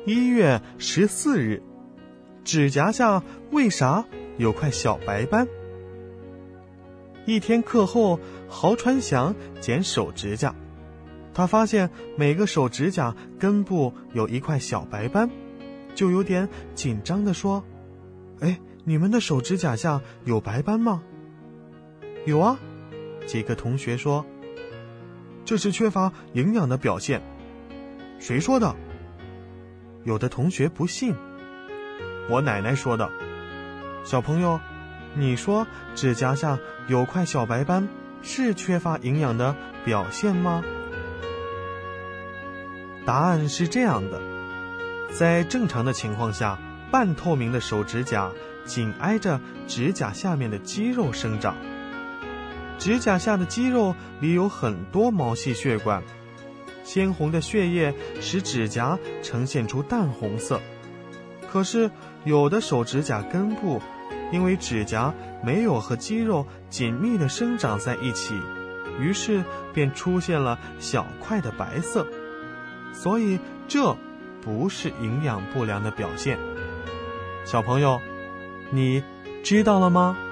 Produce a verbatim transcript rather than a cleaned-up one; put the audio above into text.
一月十四日，指甲下为啥有块小白斑？一天课后，郝传祥剪手指甲，他发现每个手指甲根部有一块小白斑，就有点紧张地说：哎，你们的手指甲下有白斑吗？有啊，几个同学说。这是缺乏营养的表现。谁说的？有的同学不信。我奶奶说的。小朋友，你说指甲下有块小白斑是缺乏营养的表现吗？答案是这样的，在正常的情况下，半透明的手指甲紧挨着指甲下面的肌肉生长。指甲下的肌肉里有很多毛细血管，鲜红的血液使指甲呈现出淡红色。可是有的手指甲根部因为指甲没有和肌肉紧密地生长在一起，于是便出现了小块的白色，所以这不是营养不良的表现。小朋友，你知道了吗？